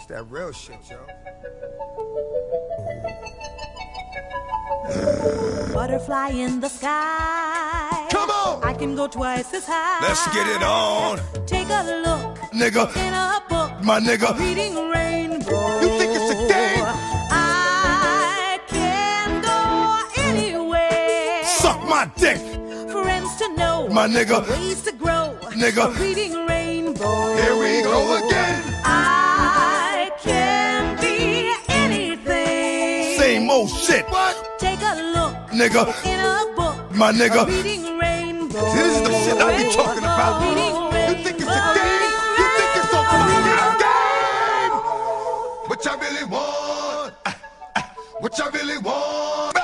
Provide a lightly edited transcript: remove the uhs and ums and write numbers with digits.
that real shit, yo. Butterfly in the sky. Come on! I can go twice as high. Let's get it on. Take a look, nigga. In a book, my nigga. Reading rainbow. You think it's a game? I can go anywhere. Suck my dick. Friends to know, my nigga. Ways to grow, nigga. Reading rainbow. Here we go again. I can be anything. Same old shit. What? Take a look, nigga. In a book, my nigga. Reading rainbow. See, this is the shit I be talking about. You think it's a game? You think it's a fucking game? What y'all really want? What y'all really want?